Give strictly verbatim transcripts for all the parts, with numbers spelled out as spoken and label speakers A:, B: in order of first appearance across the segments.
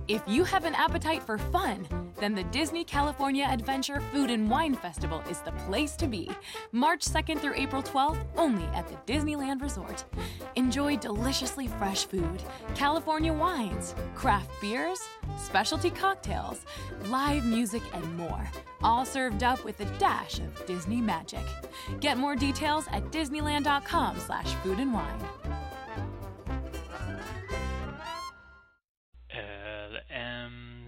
A: If you have an appetite for fun, then the Disney California Adventure Food and Wine Festival is the place to be. March second through April twelfth, only at the Disneyland Resort. Enjoy deliciously fresh food, California wines, craft beers, specialty cocktails, live music, and more. All served up with a dash of Disney magic. Get more details at disneyland.com slash food and wine.
B: L M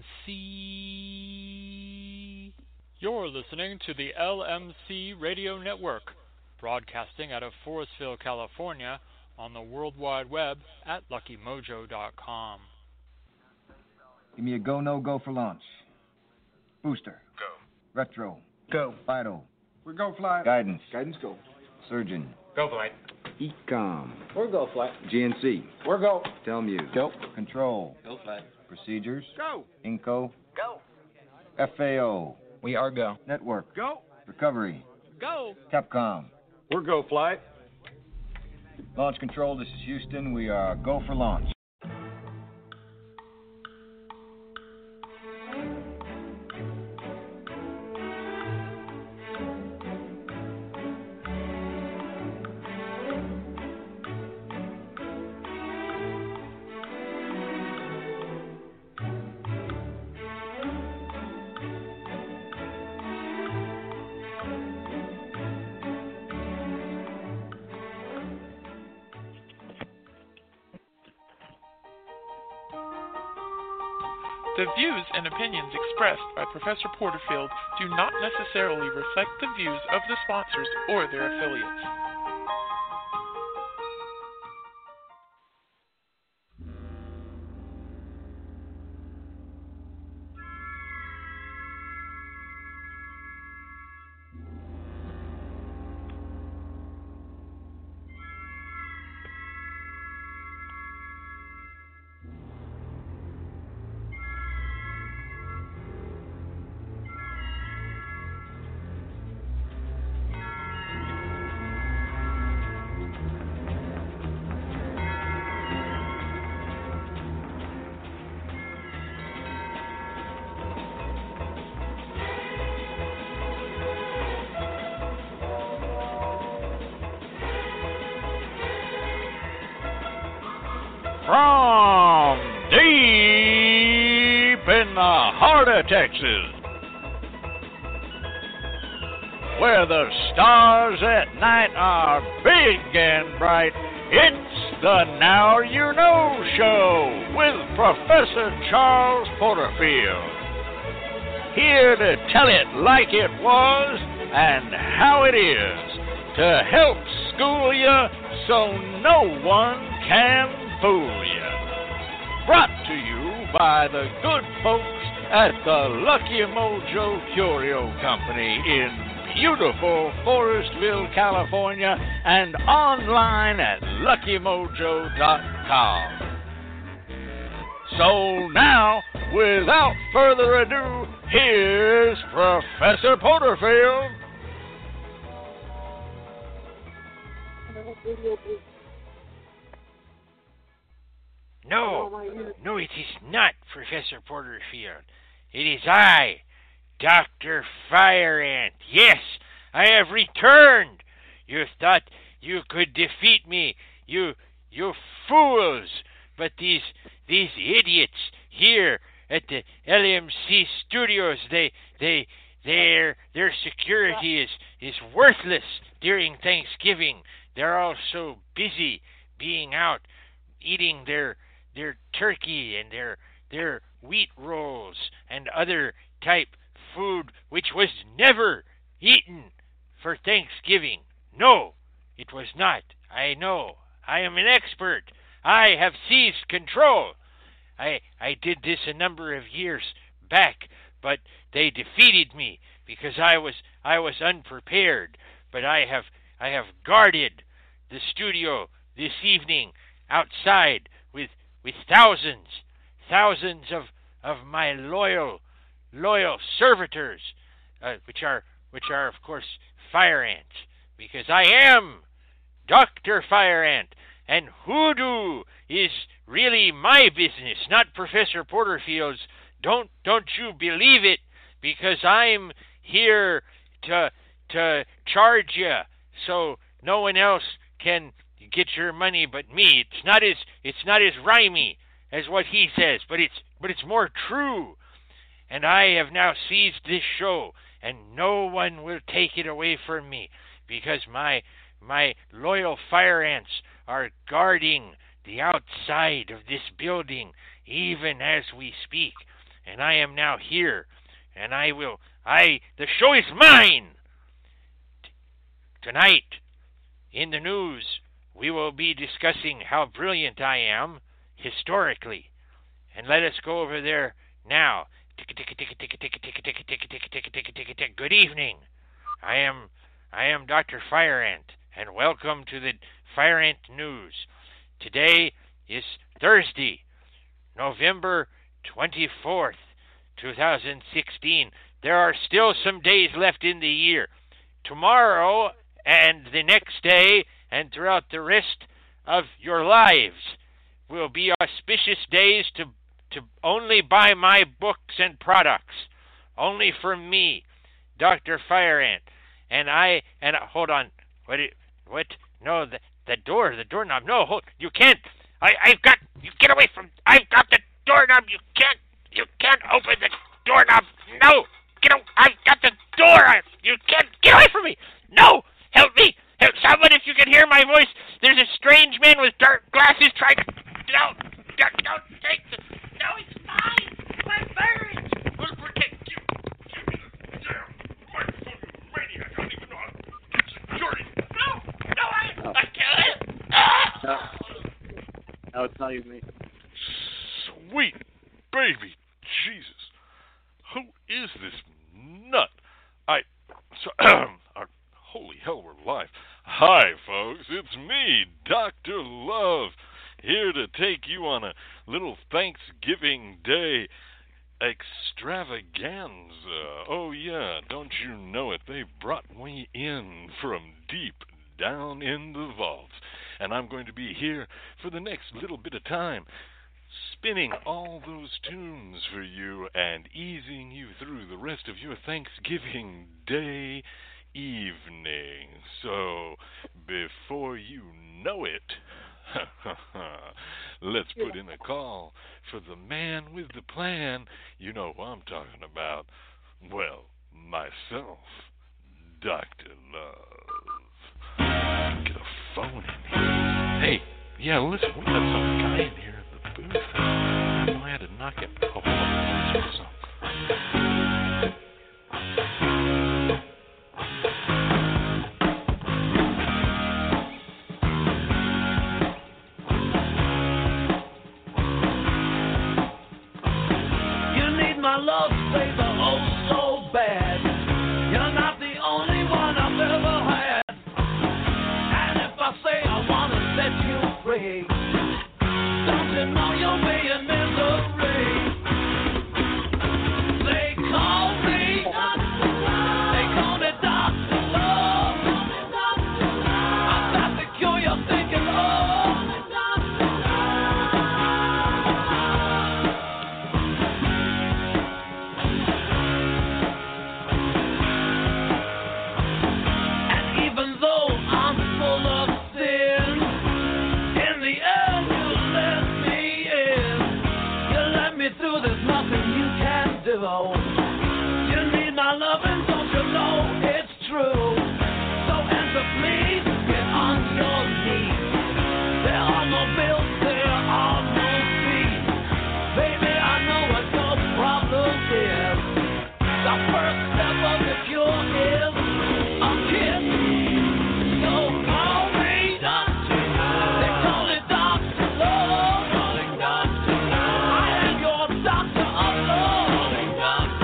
B: C. You're listening to the L M C Radio Network, broadcasting out of Forestville, California, on the World Wide Web at lucky mojo dot com.
C: Give me a go, no go for launch. Booster.
D: Go.
C: Retro.
D: Go.
C: Vital.
D: We're go flight.
C: Guidance.
D: Guidance go.
C: Surgeon.
D: Go flight.
C: Ecom.
D: We're go flight.
C: G N C.
D: We're go.
C: Telmuse.
D: Go.
C: Control.
D: Go flight.
C: Procedures.
D: Go.
C: Inco.
D: Go.
C: F A O.
D: We are go.
C: Network.
D: Go.
C: Recovery.
D: Go.
C: Capcom.
D: We're go flight.
C: Launch control, this is Houston. We are go for launch.
E: The views and opinions expressed by Professor Porterfield do not necessarily reflect the views of the sponsors or their affiliates.
F: From deep in the heart of Texas, where the stars at night are big and bright, it's the Now You Know Show with Professor Charles Porterfield. Here to tell it like it was and how it is, to help school you so no one can fool you. Brought to you by the good folks at the Lucky Mojo Curio Company in beautiful Forestville, California, and online at lucky mojo dot com. So now, without further ado, here's Professor Porterfield.
G: No, no, it is not Professor Porterfield. It is I, Doctor Fire Ant. Yes, I have returned. You thought you could defeat me, you, you fools. But these, these idiots here at the L M C studios, they, they, their, their security is, is worthless during Thanksgiving. They're all so busy being out, eating their their turkey and their their wheat rolls and other type food which was never eaten for Thanksgiving. No, it was not. I know. I am an expert. I have seized control. I I did this a number of years back, but they defeated me because I was I was unprepared. But I have I have guarded the studio this evening outside with with thousands, thousands of, of my loyal, loyal servitors, uh, which are, which are of course Fire Ants, because I am Doctor Fire Ant, and hoodoo is really my business, not Professor Porterfield's. Don't don't you believe it, because I'm here to to charge you so no one else can get your money but me. It's not as it's not as rhymey as what he says, but it's but it's more true. And I have now seized this show, and no one will take it away from me, because my my loyal fire ants are guarding the outside of this building even as we speak. And I am now here, and I will I the show is mine. T- tonight in the news we will be discussing how brilliant I am historically. And let us go over there now. Good evening. I am I am Doctor Fire Ant, and welcome to the Fire Ant News. Today is Thursday, November twenty-fourth, twenty sixteen. There are still some days left in the year. Tomorrow and the next day and throughout the rest of your lives will be auspicious days to to only buy my books and products, only from me, Doctor Fire Ant. And I, and uh, hold on, what, it, what, no, the, the door, the doorknob, no, hold, you can't, I, I've got, you get away from, I've got the doorknob, you can't, you can't open the doorknob, no, get away, I've got the door, I, you can't, get away from me, no, help me, help someone if you can hear my voice, there's a strange man with dark glasses trying to, no, don't, don't take the, no, it's mine! My parents will protect you! My fucking maniac! I don't even know how to get security! No! No, I, I can't! Ah!
H: No. No, it's not even me.
F: Sweet baby Jesus. Who is this nut? I... So, uh, holy hell, we're live. Hi, folks. It's me, Doctor Love, here to take you on a little Thanksgiving Day extravaganza. Oh, yeah, don't you know it? They brought me in from deep down in the vaults, and I'm going to be here for the next little bit of time, spinning all those tunes for you and easing you through the rest of your Thanksgiving Day evening. So, before you know it, let's put in a call for the man with the plan. You know who I'm talking about. Well, myself, Doctor Love. Get a phone in here. Hey, yeah, listen, we got some guy in here at the booth. I had to knock it. Oh, hold on. Let's do
I: my love savor, oh so bad. You're not the only one I've ever had. And if I say I wanna set you free, don't you know you'll be in misery? They call me Doctor Love. They call me Doctor Love. I've got the cure you're thinking of. You need my loving, don't you know it's true? So answer please, get on your knees. There are no bills, there are no fees. Baby, I know what your problem is. The first step of the cure is a kiss. So call me Doctor Love. They call it Doctor Love. Calling Doctor Love. I am your doctor of love.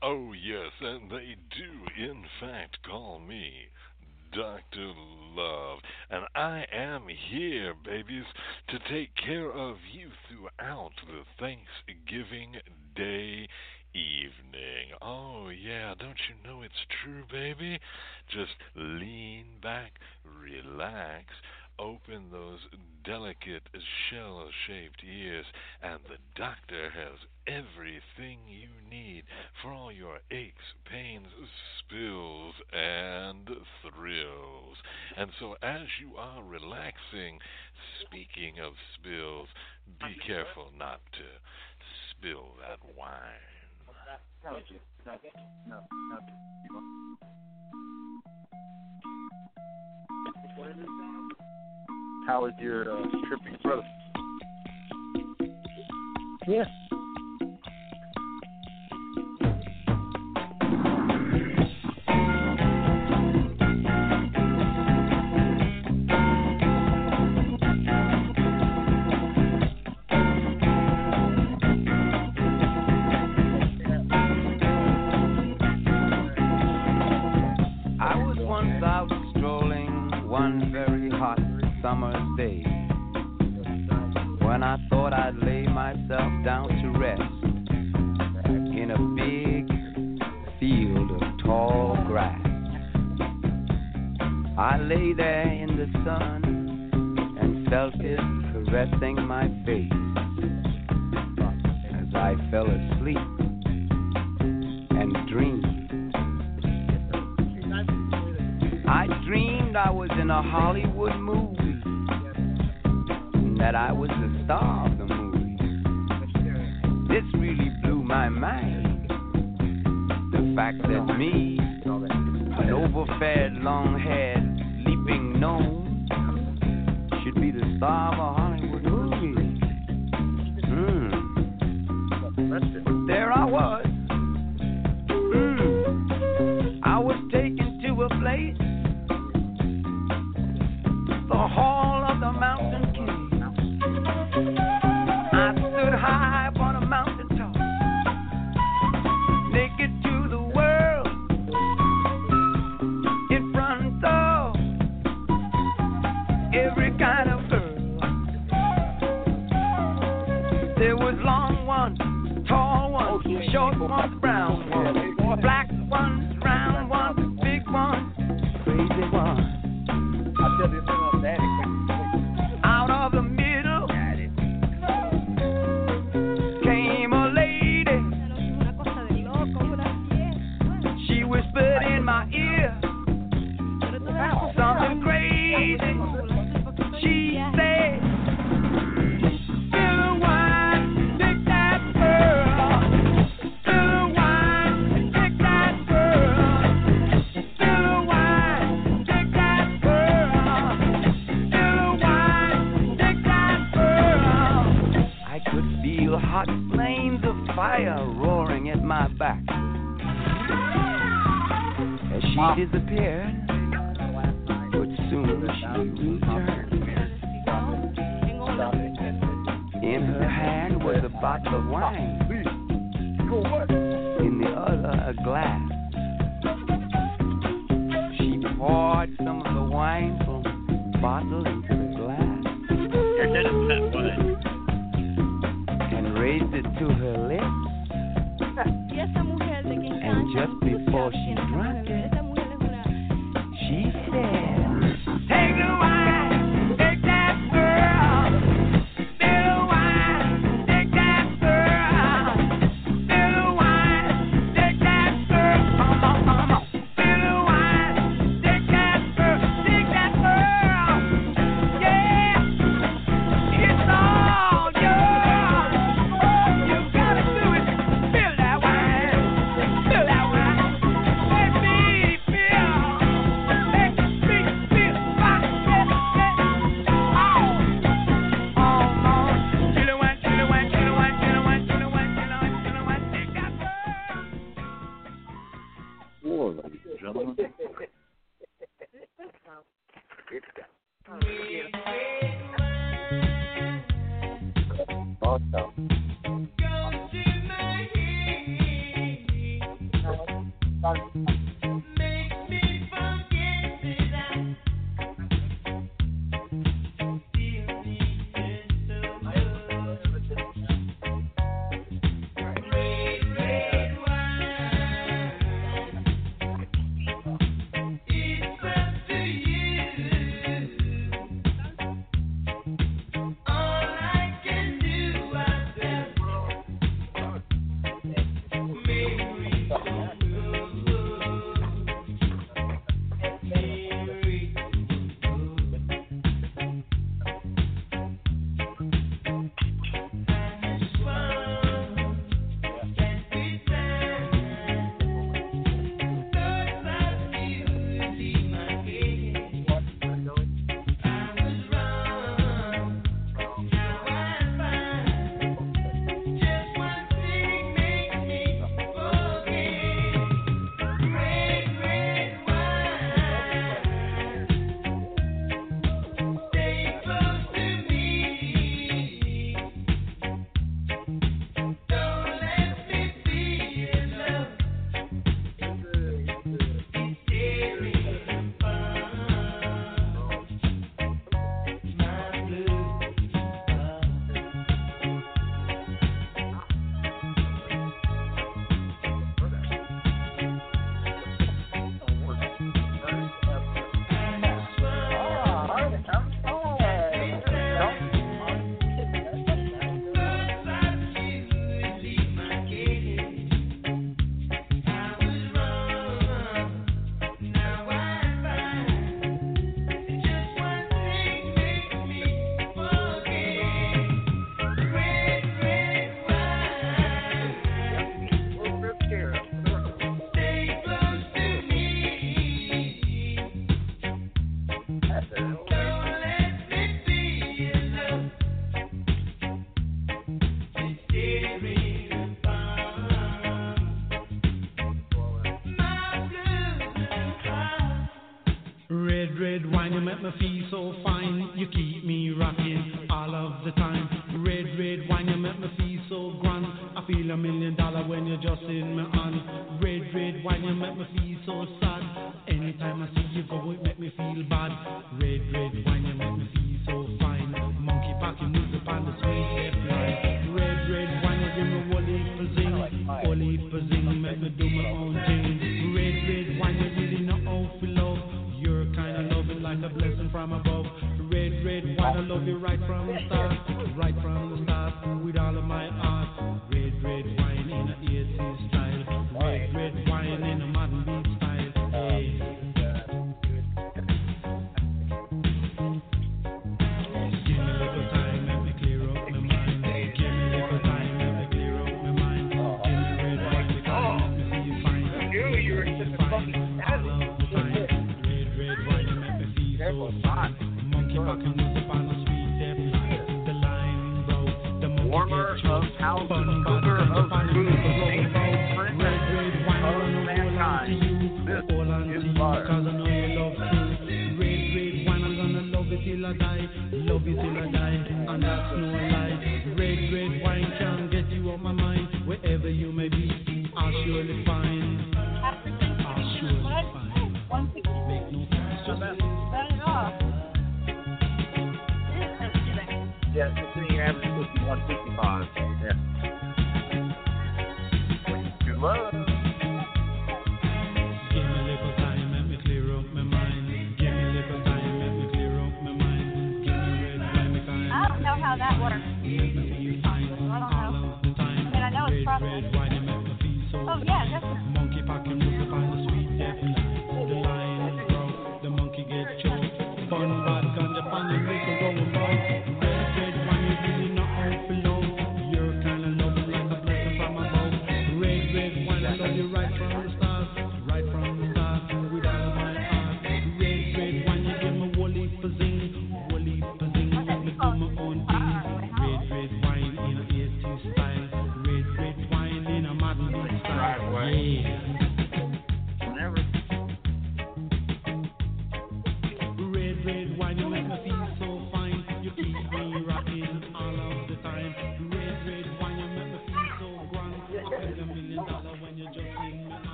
J: Oh, yes, and they do, in fact, call me Doctor Love. And I am here, babies, to take care of you throughout the Thanksgiving Day evening. Oh, yeah, don't you know it's true, baby? Just lean back, relax, open those delicate shell-shaped ears, and the doctor has everything you need for all your aches, pains, spills, and thrills. And so as you are relaxing, speaking of spills, be careful not to spill that wine.
H: How is your uh, tripping brother? Yeah.
K: I was once out strolling one very hot summer's day, when I thought I'd lay myself down to rest in a big field of tall grass. I lay there in the sun and felt it caressing my face as I fell asleep and dreamed. I dreamed I was in a Hollywood movie, that I was the star of the movie. This really blew my mind. The fact that me, an overfed, long-haired, leaping gnome, should be the star of a Hollywood movie. Mm. But there I was. Mm. I was taken to a place, the Hall of the Mountain King. I stood high upon a mountain top, naked to the world, in front of every kind of girl. There was long ones, tall ones, short ones, brown ones, black ones, round ones, big ones, crazy ones. I'll tell you something about that. Out of the middle came a lady. She whispered in my ear something crazy. She said, "Spill the wine, take that girl. Spill the wine, take that girl. Spill the wine, take that girl. Spill the wine, take that girl." I could feel hot flames of fire roaring at my back as she disappeared, but soon she returned. In her hand was a bottle of wine, in the other a glass. She poured some of the wine from the bottle into the glass and raised it to her lips. And just before she drank it, she said, "Take the wine, take that girl. Spill the wine, take that girl. Spill the wine, take that girl. Come on, come on. Spill the wine, take that girl, take that girl. Yeah, it's all yours. You gotta do it. Spill that wine, spill that wine. Let me feel, let me feel my head. Oh, oh, oh. Spill the wine, spill the wine, spill the wine, spill the wine, spill the wine, spill the wine, spill the wine. Take that girl.
H: Whoa, ladies and gentlemen. Awesome.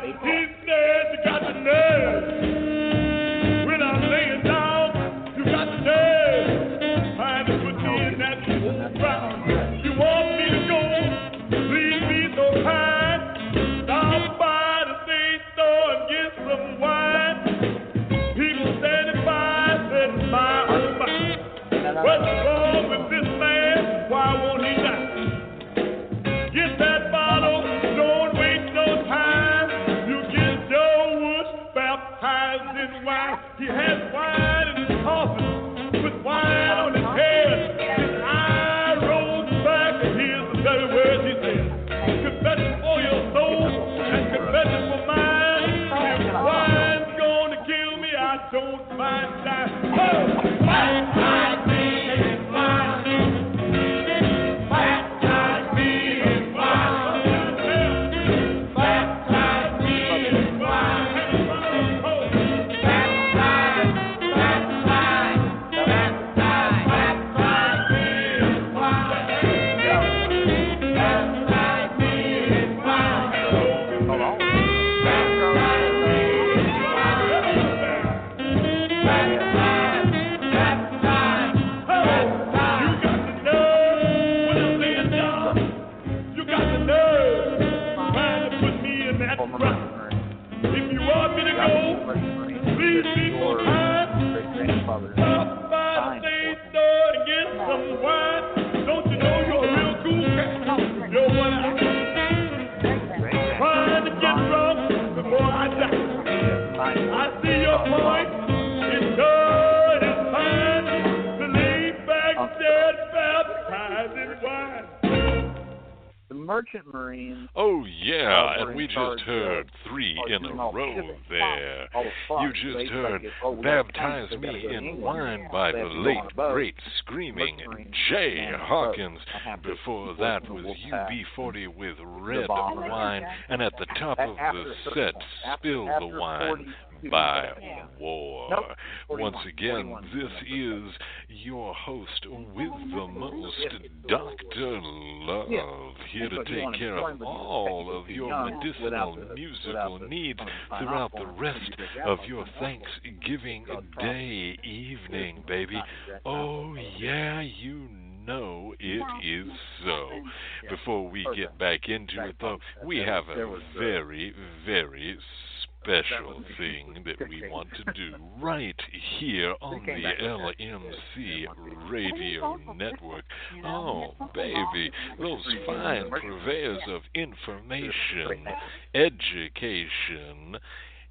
L: He said you got the nerve. When I'm laying down, you got the nerve. Trying to put me in that old ground. You want me to go? Please be so kind. Stop by the state store and get some wine. People standing by said, my oh my. What's wrong with this man? Why won't he die? Get that bottle, don't waste no time. You get Joe Woods baptized in wine. He has wine in his coffin, with wine on his head. His eye rolls back, and here's the very words he said. Confession for your soul, and confession for mine. If wine's gonna kill me, I don't mind dying. Oh! Baptize me in wine. Baptize me in wine. Baptize me in wine. Baptize, baptize, baptize, baptize me in wine. Baptize me in wine. Baptize me in wine. If you want me to go, please be so kind. Stop by the state store and get some wine. Don't you know you're a real cool cat? You're one out. Trying to get drunk before I die. I see your point. It's good, it's fine to lay back dead, baptized in wine.
H: The Merchant Marines.
J: Oh, yeah, and we just heard three in a row there. You just heard Baptize Me in Wine by the late, great, screaming Jay Hawkins. Before that was U B forty with Red Wine. And at the top of the set, Spill the Wine by War. Once again, this is your host with the most, Doctor Love, here to take care of all of your medicinal musical needs throughout the rest of your Thanksgiving Day evening, baby. Oh, yeah, you know it is so. Before we get back into it, though, we have a very, very special thing that we want to do right here on the L M C Radio Network. Oh, baby, those fine purveyors of information, education,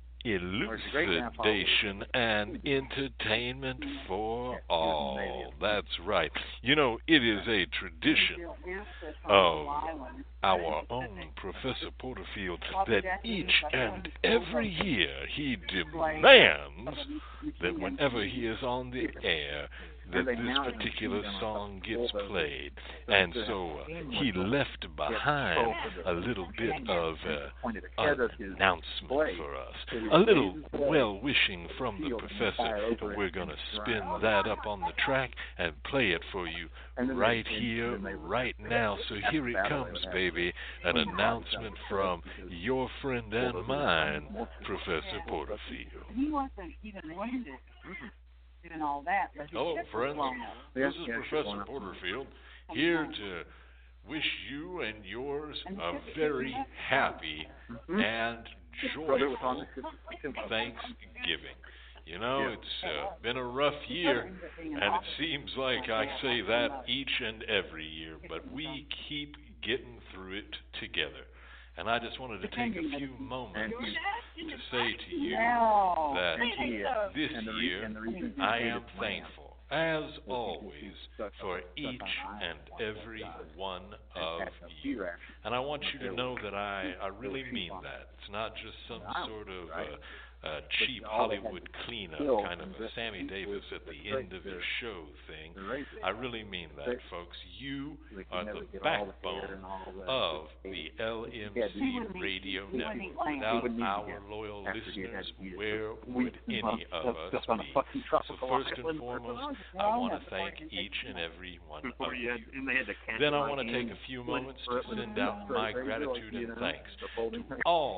J: elucidation, and entertainment for all. That's right. You know, it is a tradition of our own Professor Porterfield that each and every year he demands that whenever he is on the air, that this particular song gets played. And so uh, he left behind a little bit of uh, an announcement for us. A little well-wishing from the professor. We're going to spin that up on the track and play it for you right here, right now. So here it comes, baby. An announcement from your friend and mine, Professor Porterfield.
M: He wasn't even wounded. And all that.
J: Hello, friends. This is Professor Porterfield, here to wish you and yours a very happy and joyful Thanksgiving. You know, it's uh, been a rough year, and it seems like I say that each and every year, but we keep getting through it together. And I just wanted to take a few moments to say to you that this year I am thankful, as always, for each and every one of you. And I want you to know that I, I really mean that. It's not just some sort of uh, uh, cheap Hollywood cleanup, kind of a Sammy Davis at the end of your show thing. I really mean that, folks. You are the backbone of the L M C Radio Network. Without our loyal listeners, where would any of us be? So first and foremost, I want to thank each and every one of you. Then I want to take a few moments to send out my gratitude and thanks to all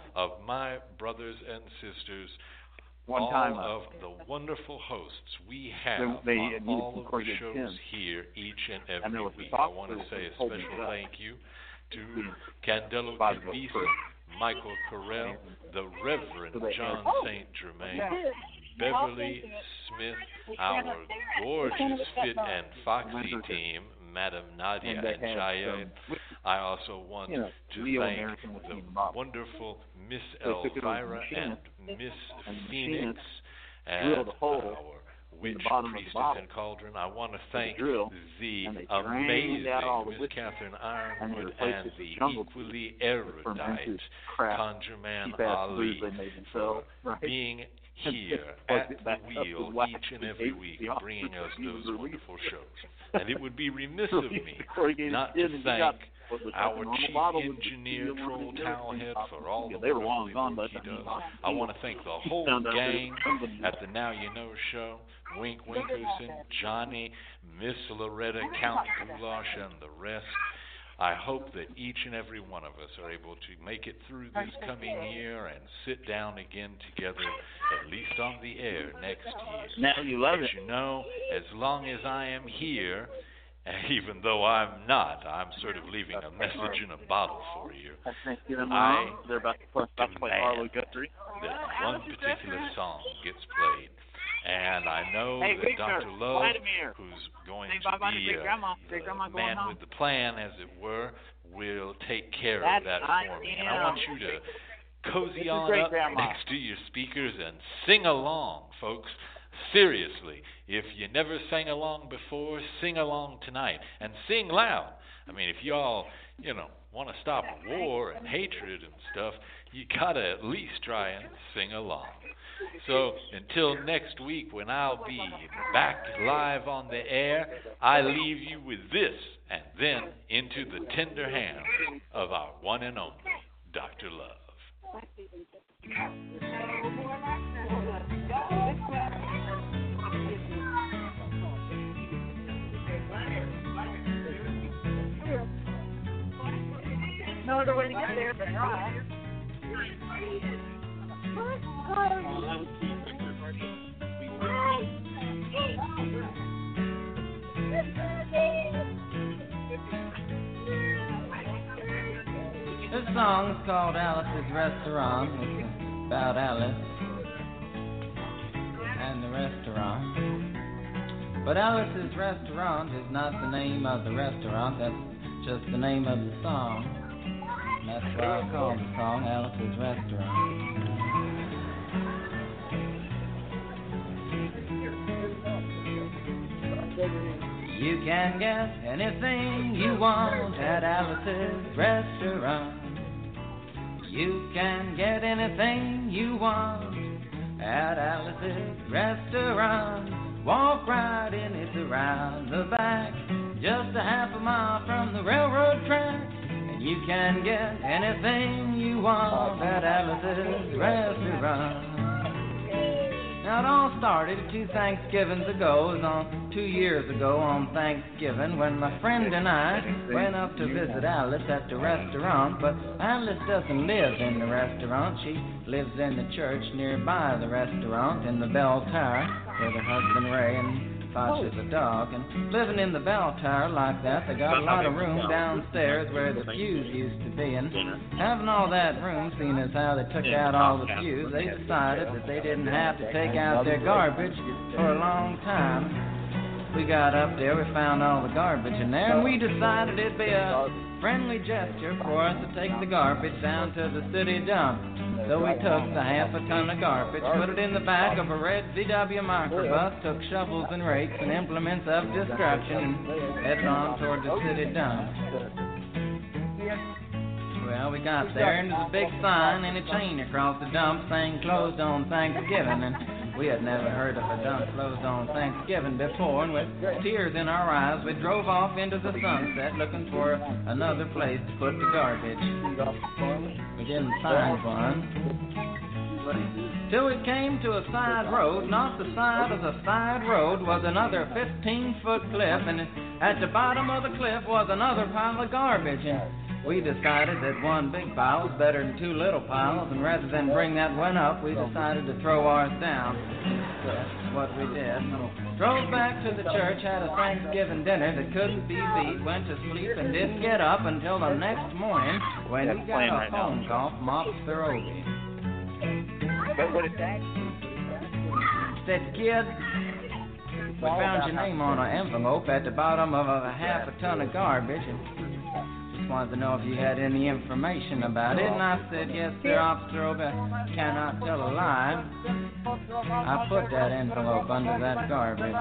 J: of my brothers and sisters,
H: One
J: all
H: time, uh,
J: of the wonderful hosts we have
H: they, they
J: on
H: needed
J: all
H: some
J: of the
H: corrugated
J: shows
H: tins.
J: here each and
H: And
J: every
H: there was the
J: week. I
H: box
J: want to
H: that
J: say a
H: was holding
J: special
H: it up.
J: thank you to Candelo
H: By the
J: Cavisa,
H: book.
J: Michael Carell, the Reverend
H: So they-
J: John
H: Oh.
J: Saint Germain,
H: Yeah.
J: Beverly Smith, our gorgeous Fit and Foxy team, Madam Nadia
H: And they
J: and
H: had
J: Cheyenne.
H: some-
J: I also want
H: you know,
J: to
H: real
J: thank
H: American with
J: the
H: Teen Bob.
J: wonderful Miss
H: They took it over
J: Elvira
H: the
J: and
H: machinist,
J: Miss
H: and the
J: Phoenix
H: machinist
J: and
H: drilled a hole
J: our witch,
H: the bottom of the
J: priestess,
H: bottle
J: and cauldron. I want to
H: with a
J: thank
H: drill,
J: the
H: and they drained
J: amazing
H: out all the
J: Miss
H: whiskey,
J: Catherine
H: and they
J: Ironwood
H: replaced
J: and
H: it with
J: the
H: jungle
J: equally
H: juice from
J: erudite
H: Vince's crap,
J: conjurman
H: cheap-ass
J: Ali
H: booze they made themselves, right?
J: being
H: And
J: here
H: just
J: at
H: plugged it
J: the
H: back up
J: wheel
H: with wax
J: each and
H: with
J: every
H: eight
J: week,
H: the officer
J: bringing us
H: he was
J: those
H: released.
J: wonderful shows. And it would be remiss of me
H: Corrugated
J: not
H: tin,
J: to
H: and you got
J: thank
H: what was like a
J: our
H: normal
J: chief
H: bottle with
J: engineer,
H: the steel
J: Troll
H: one and everything.
J: Towelhead, for all
H: Yeah,
J: the
H: they were long
J: wonderful
H: gone by
J: work he
H: the time
J: does.
H: he bought
J: I
H: the
J: want to thank the whole
H: found out there
J: gang
H: was somebody-
J: at the Now You Know show, Wink Winkerson, Johnny, Miss Loretta, Count Goulash, and the rest. I hope that each and every one of us are able to make it through this coming year and sit down again together, at least on the air next year.
H: Now you love
J: But
H: it.
J: you know, as long as I am here, even though I'm not, I'm sort of leaving a message in a bottle for you.
H: I think you know,
J: I
H: they're about to play, about to play
J: demand
H: Arlo Guthrie.
J: that one particular song gets played. And I know
H: Hey,
J: that
H: Victor,
J: Doctor Love,
H: Vladimir,
J: who's going
H: say
J: to
H: bye-bye to
J: be
H: Big
J: uh,
H: Grandma. Big Grandma
J: the
H: going
J: man
H: home.
J: with the plan, as it were, will take care
H: That's
J: of that
H: I
J: for me.
H: am.
J: And I want you to cozy
H: This is
J: on
H: great,
J: up
H: Grandma.
J: next to your speakers and sing along, folks. Seriously, if you never sang along before, sing along tonight. And sing loud. I mean, if y'all, you know, want to stop war and hatred and stuff, you got to at least try and sing along. So until next week when I'll be back live on the air, I leave you with this and then into the tender hands of our one and only Doctor Love.
M: No other way to get there but drive.
N: This song is called Alice's Restaurant. It's about Alice and the restaurant. But Alice's Restaurant is not the name of the restaurant, that's just the name of the song. And that's why I call the song Alice's Restaurant. You can get anything you want at Alice's Restaurant. You can get anything you want at Alice's Restaurant. Walk right in, it's around the back, just a half a mile from the railroad track. And you can get anything you want at Alice's Restaurant. Now it all started two Thanksgivings ago, it was on two years ago on Thanksgiving, when my friend and I went up to visit Alice at the restaurant. But Alice doesn't live in the restaurant, she lives in the church nearby the restaurant in the bell tower with her husband Ray and Foch is a dog. And living in the bell tower like that, they got a lot of room downstairs where the pews used to be. And having all that room, seeing as how they took out all the pews, they decided that they didn't have to take out their garbage for a long time. We got up there, we found all the garbage in there, and we decided it'd be a friendly gesture for us to take the garbage down to the city dump. So we took the half a ton of garbage, put it in the back of a red V W microbus, took shovels and rakes and implements of destruction, and headed on toward the city dump. Well, we got there, and there's a big sign and a chain across the dump saying closed on Thanksgiving, and we had never heard of a dump closed on Thanksgiving before, and with tears in our eyes, we drove off into the sunset looking for another place to put the garbage. We didn't find one. Till we came to a side road, and off the side of the side road was another fifteen-foot cliff, and at the bottom of the cliff was another pile of garbage. And we decided that one big pile was better than two little piles, and rather than bring that one up, we decided to throw ours down. So that's what we did. Drove back to the church, had a Thanksgiving dinner that couldn't be beat, went to sleep and didn't get up until the next morning when we got a
H: right
N: phone
H: now.
N: call from Officer Obie.
H: What would it say?
N: Said, kid, we found your name on an envelope at the bottom of a half a ton of garbage, and just wanted to know if you had any information about it. And I said, yes, sir, Officer Obie, I cannot tell a lie. I put that envelope under that garbage.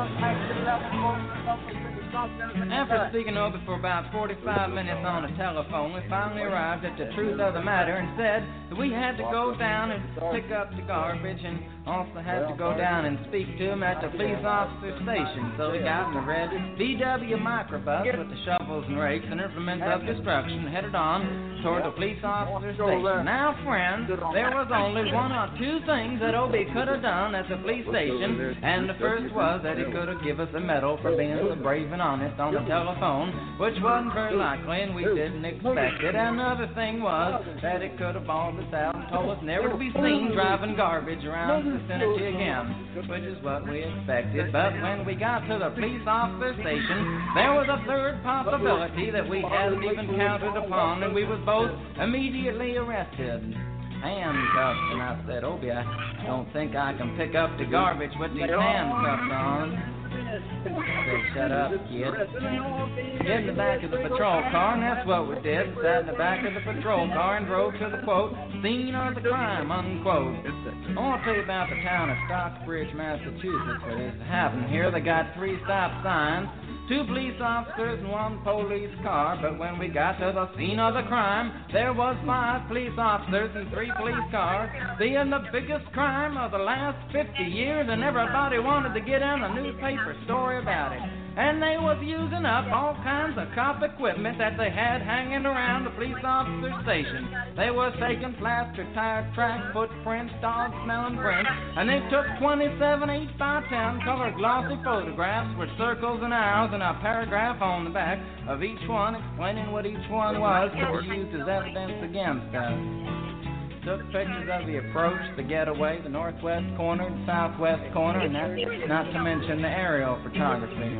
N: After speaking over for about forty-five minutes on the telephone, we finally arrived at the truth of the matter and said that we had to go down and pick up the garbage and also had to go down and speak to him at the police officer station. So we got in the red V W microbus with the shovels and rakes and implements of destruction headed on toward the police officer station. Now, friends, there was only one or two things that Obie could have done at the police station, and the first was that he could have given us a medal for being so brave and honest on the telephone, which wasn't very likely, and we didn't expect it. And another thing was that it could have bawled us out and told us never to be seen driving garbage around the vicinity again, which is what we expected. But when we got to the police officer station, there was a third possibility that we hadn't even counted upon, and we was both immediately arrested. Handcuffs, and I said, Obie, I don't think I can pick up the garbage with these handcuffs on. Said, shut up, kid. Get in the back of the patrol car, and that's what we did. Sat in the back of the patrol car and drove to the, quote, scene of the crime, unquote. I want to tell you about the town of Stockbridge, Massachusetts, where this happened here. They got three stop signs, two police officers and one police car, but when we got to the scene of the crime, there was five police officers and three police cars, being the biggest crime of the last fifty years, and everybody wanted to get in a newspaper story about it. And they was using up all kinds of cop equipment that they had hanging around the police officer station. They was taking plaster, tire track, footprints, dog-smelling prints, and they took twenty-seven eight by ten color glossy photographs with circles and arrows and a paragraph on the back of each one explaining what each one was to be used as evidence against us. Took pictures of the approach, the getaway, the northwest corner, the southwest corner, and that, not to mention the aerial photography.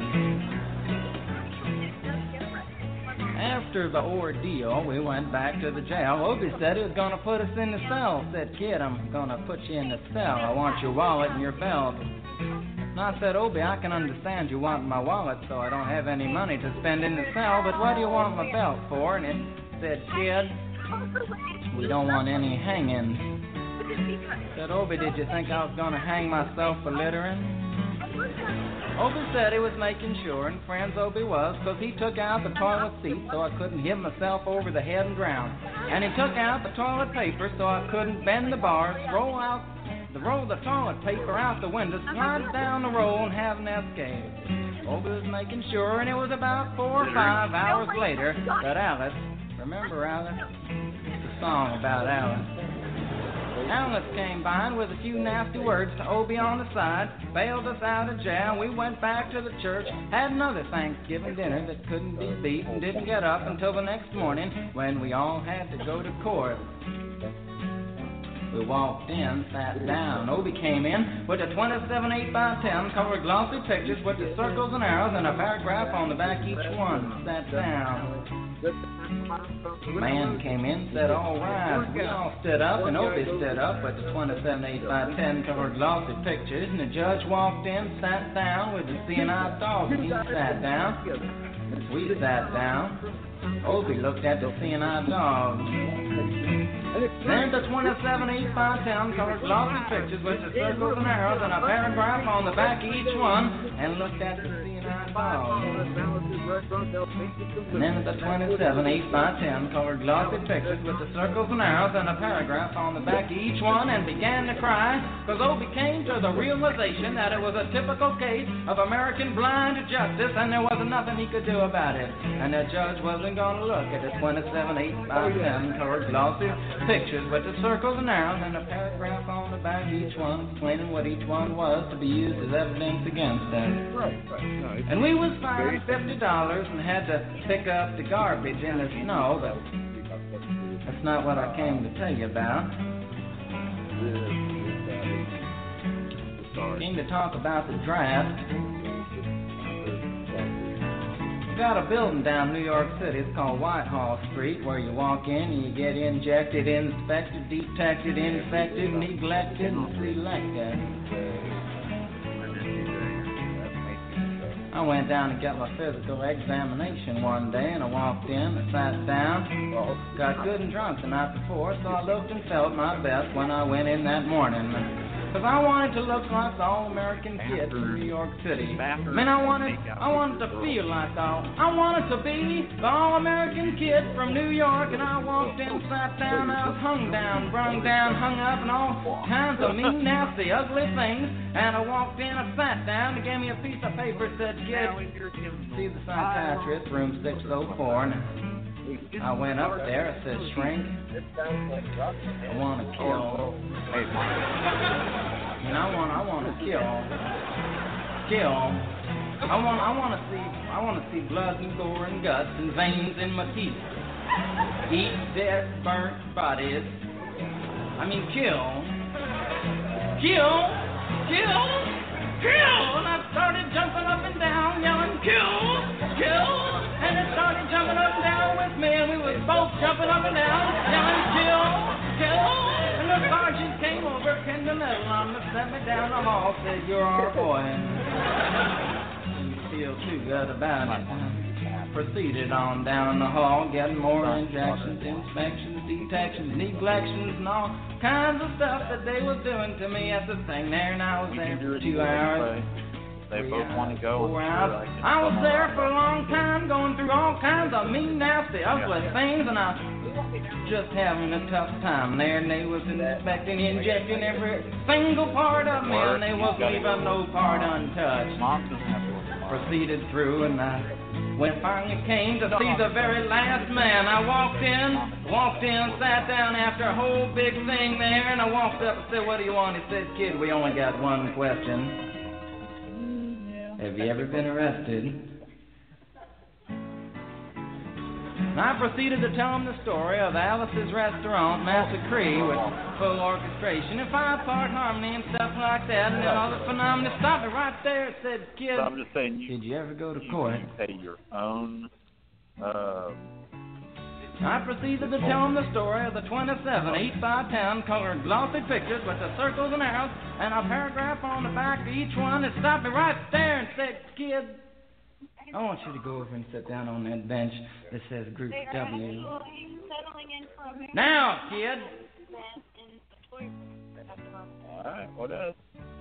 N: After the ordeal, we went back to the jail. Obie said he was going to put us in the cell. Said, kid, I'm going to put you in the cell. I want your wallet and your belt. And I said, Obie, I can understand you want my wallet so I don't have any money to spend in the cell, but what do you want my belt for? And it said, kid, we don't want any hangings. Said, Obie, did you think I was going to hang myself for littering? Obie said he was making sure, and friends Obie was, because he took out the toilet seat so I couldn't hit myself over the head and drown. And he took out the toilet paper so I couldn't bend the bars, roll out, the roll the toilet paper out the window, slide down the roll, and have an escape. Obie was making sure, and it was about four or five hours later that Alice, remember Alice? It's a song about Alice. Alice came by and with a few nasty words to Obie on the side, bailed us out of jail. We went back to the church, had another Thanksgiving dinner that couldn't be beat, and didn't get up until the next morning when we all had to go to court. We walked in, sat down. Obie came in with a twenty-seven eight by ten colored glossy pictures with the circles and arrows and a paragraph on the back each one. Sat down. Man came in, said, all right. We all stood up, and Obie stood up with the twenty-seven eight by ten colored glossy pictures, and the judge walked in, sat down with the seeing eye dog. He sat down. We sat down. Obie looked at the seeing eye dog. Then the twenty-seven eight by ten colored glossy pictures with the circles and arrows and a paragraph on the back of each one, and looked at the seeing eye dog. And then the twenty-seven eight by ten colored glossy pictures with the circles and arrows and a paragraph on the back of each one, and began to cry, because Obie came to the realization that it was a typical case of American blind justice, and there wasn't nothing he could do about it. And the judge wasn't going to look at the twenty-seven eight by ten colored glossy pictures with the circles and arrows and a paragraph on the back of each one explaining what each one was to be used as evidence against us. And we was fined fifty dollars and had to to pick up the garbage in the snow, but that's not what I came to tell you about. I came to talk about the draft. We got a building down New York City. It's called Whitehall Street, where you walk in and you get injected, inspected, detected, infected, neglected, and selected. I went down to get my physical examination one day, and I walked in, I sat down, got good and drunk the night before, so I looked and felt my best when I went in that morning. Because I wanted to look like the all-American kid from New York City. I mean, I wanted, I wanted to feel like the, I wanted to be the all-American kid from New York, and I walked in, sat down, I was hung down, brung down, hung up, and all kinds of mean, nasty, ugly things. And I walked in, I sat down, they gave me a piece of paper, said, kid, see the psychiatrist, room six oh four, and I went up there, I said, shrink, I want to kill. And I want, I want to kill, kill. I want, I want to see, I want to see blood and gore and guts and veins in my teeth. Eat dead, burnt bodies. I mean, kill, kill, kill, kill. And I started jumping up and down, yelling, kill, kill. And it started jumping up and down with me, and we was both jumping up and down, yelling, kill, kill. And the sergeant came over, pinned the medal on me, sent me down the hall, said, you're our boy. Didn't feel too good about it. Proceeded on down the hall, getting more injections, inspections, detections, neglections, and all kinds of stuff that they were doing to me at the thing there, and I was there for two hours.
O: They both want to go.
N: Four hours. I was there for a long time, going through all kinds of mean, nasty, ugly things, and I was just having a tough time there, and they was inspecting, injecting every single part of me, and they wasn't even no part untouched. Proceeded through, and I when finally came to see the very last man, I walked in, walked in, sat down after a whole big thing there, and I walked up and said, what do you want? He said, kid, we only got one question. Have you ever been arrested? And I proceeded to tell him the story of Alice's Restaurant Massacre with full orchestration and five-part harmony and stuff like that, and then all the phenomena stopped me right there and said, kid,
O: so I'm just saying, you,
N: did you ever go to
O: you,
N: court?
O: You pay your own... Uh,
N: I proceeded to tell him the story of the twenty-seven eight by ten colored glossy pictures with the circles and arrows and a paragraph on the back of each one. It stopped me right there and said, kid, I want you to go over and sit down on that bench that says Group W. Now, kid.
O: All right, what else?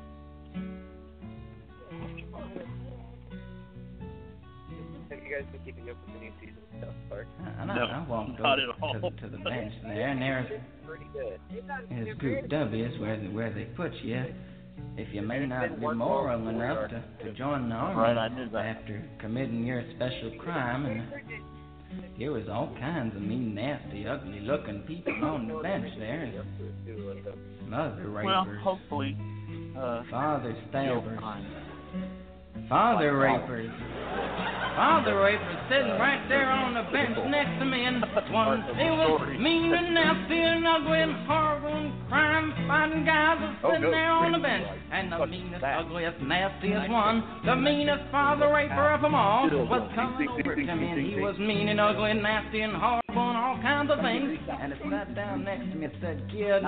H: You guys been keeping up with the new season stuff, Clark?
N: I, no, I walked
O: not
N: over
O: at all.
N: To, to the bench there, and there's, there's Group W is where, where they put you. If you may not be moral enough to, to join the army
O: right, I knew that.
N: after committing your special crime, and there was all kinds of mean, nasty, ugly-looking people on the bench there. Mother rapers.
O: Well, hopefully, uh,
N: father stabbers. Father rapers. Father rapers sitting right there on the bench next to me, and one, they was mean and nasty and ugly and horrible and crime-fighting guys was sitting there on the bench. And the meanest, ugliest, nastiest one, the meanest father raper of them all, was coming over to me, and he was mean and ugly and nasty and horrible and all kinds of things. And it sat down next to me and said, kid,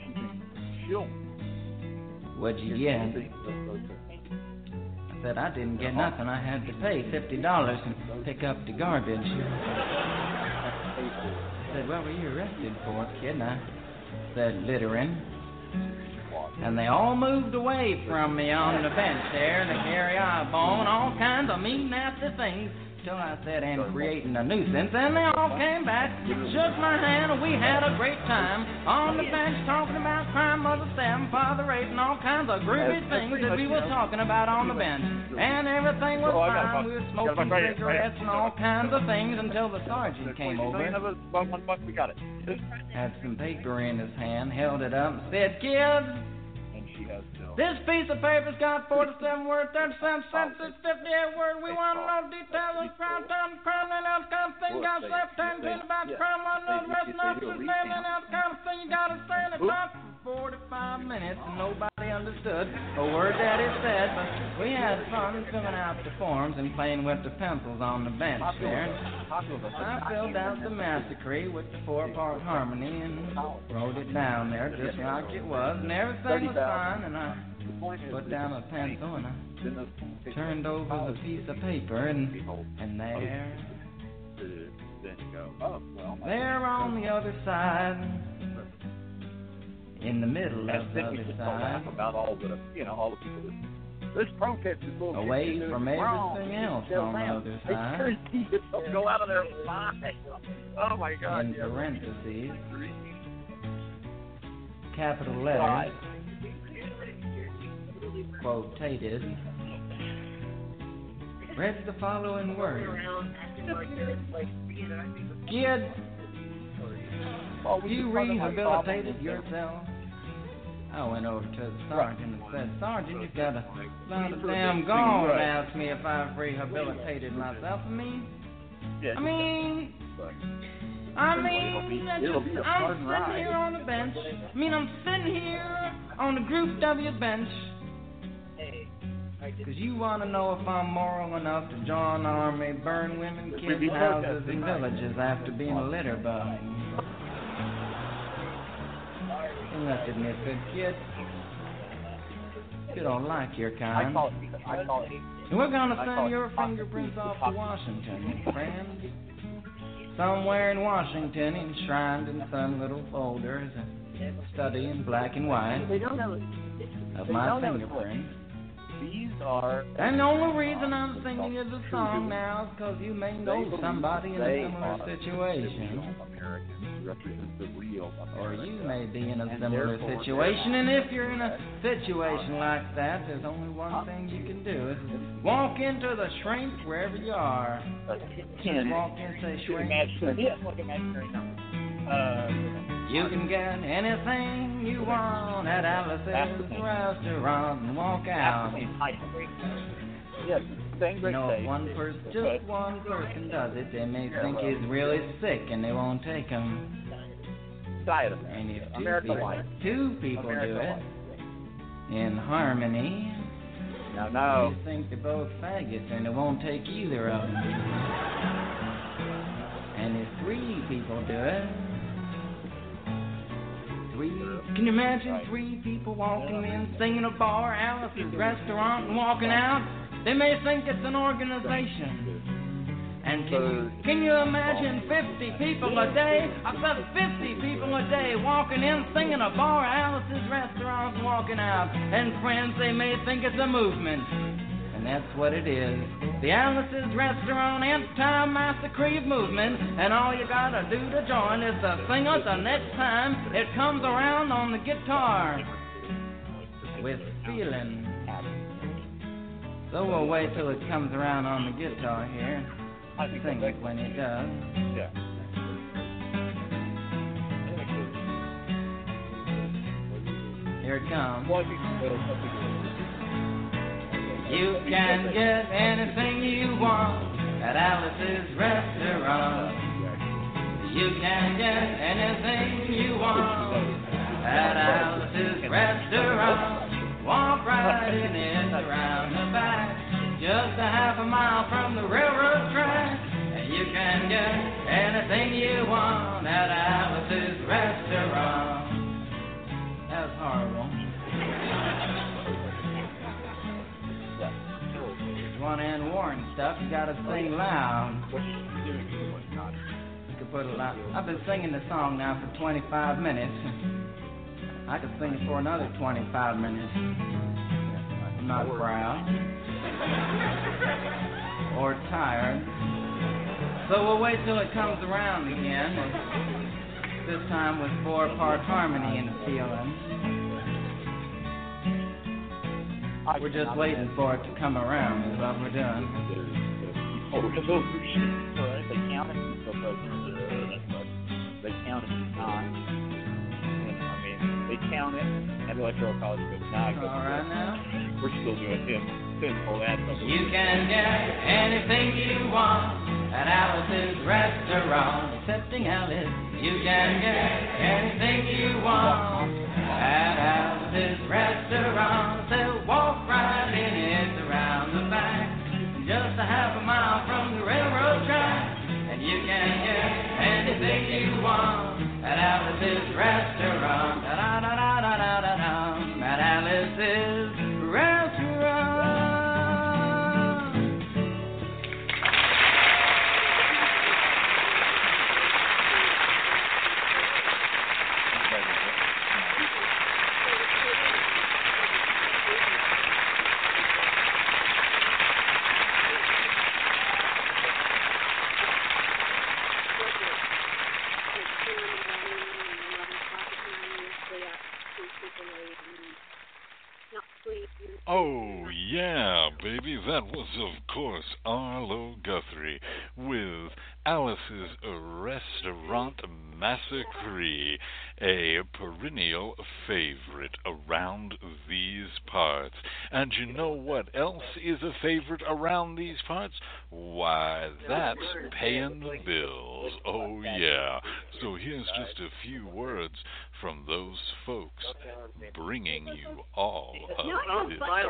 N: what'd you get? Said I didn't get nothing. I had to pay fifty dollars and pick up the garbage. Said, what were you arrested for, kid? And I said, littering. And they all moved away from me on the bench there, the carry eyeball and all kinds of mean, nasty things. Till I said, and creating a nuisance, and they all came back, shook my hand, and we had a great time on the bench talking about crime, mother stabbing, father rape, and all kinds of groovy things that we were talking about on the bench. And everything was fine. We were smoking cigarettes and all kinds of things until the sergeant came over.
O: We got it.
N: Had some paper in his hand, held it up, and said, kid,
O: and she has no
N: This piece of paper's got forty-seven words, thirty-seven sentences, fifty-eight words. We want to know details of crime, time, crime, and else kind of thing. Got seventeen things about the crime, want to know the rest of the name and else kind of thing. You got to say in the top for forty-five minutes, and nobody understood a word that he said, but we had fun filling out the forms and playing with the pencils on the bench there. I filled out the massacre with the four-part harmony and wrote it down there just like it was, and everything was fine, and I put down a pencil and I turned over the piece of paper, and, and there, there on the other side, in the middle of the other side,
O: about all the, you know, all the people that this protest is bullshit.
N: Away from everything else on the other side.
O: Go out of there. Oh my God.
N: In parentheses, capital letters, quotated, read the following words. Kid, you rehabilitated yourself. I went over to the sergeant and said, Sergeant, you've got a lot of damn gall to ask me if I've rehabilitated myself. I mean, I mean, I mean, I just, I'm sitting here on the bench. I mean, I'm sitting here on the Group W bench. Because you want to know if I'm moral enough to join the army, burn women, kids' houses, and villages after being a litter bug. He looked at me and said, Kid, you don't like your kind.
O: I call it, I call it,
N: and we're going to send your fingerprints off to Washington, friend. Somewhere in Washington, enshrined in some little folder, is a study in black and white of my fingerprints.
O: These are...
N: And the only reason I'm singing you the song now is because you may know somebody in a similar situation. Or you may be in a similar situation, and if you're in a situation like that, there's only one thing you can do. Is walk into the shrink wherever you are. Just walk in, say shrink. You can get anything you want at Alice's restaurant and walk out. You know, if one person, just one person does it, they may think he's really sick and they won't take him. And if two people, two people do it in harmony,
O: no, no.
N: you think they're both faggots and they won't take either of them. And if three people do it, Three, can you imagine three people walking in, singing a bar, Alice's restaurant, and walking out? They may think it's an organization. And can you, can you imagine fifty people a day? I said fifty people a day walking in, singing a bar, Alice's restaurant, and walking out. And friends, they may think it's a movement. And that's what it is. The Alice's Restaurant Anti-Massacre Movement, and all you gotta do to join is to sing it the next time it comes around on the guitar with feeling. So we'll wait till it comes around on the guitar here. Sing it when it does. Here it comes. You can get anything you want at Alice's Restaurant. You can get anything you want at Alice's Restaurant. Walk right in it around the back, just a half a mile from the railroad track. And you can get anything you want at Alice's Restaurant. That was horrible. Want to end war and stuff, you gotta sing loud. You could put a lot. I've been singing the song now for twenty-five minutes. I could sing it for another twenty-five minutes. I'm not proud or tired. So we'll wait till it comes around again. This time with four-part harmony in the feeling. We're just waiting for it to come around is what we're doing.
O: They count it. They count it nine. I mean, they count it, and had electoral college, but now I go
N: All right now.
O: We're still doing him. Simple anthem.
N: You can get anything you want at Alice's restaurant, excepting Alice. You can get anything you want at Alice's restaurant. They'll walk right in it around the back, just a half a mile from the railroad track. And you can get anything you want at Alice's restaurant. Da da da da da da da da. At Alice's restaurant.
J: Oh, yeah, baby, that was, of course, Arlo Guthrie with Alice's Restaurant Massacre, a perennial favorite around these parts. And you know what else is a favorite around these parts? Why, that's paying the bills. Oh, yeah. So here's just a few words from those folks bringing you all of this joy.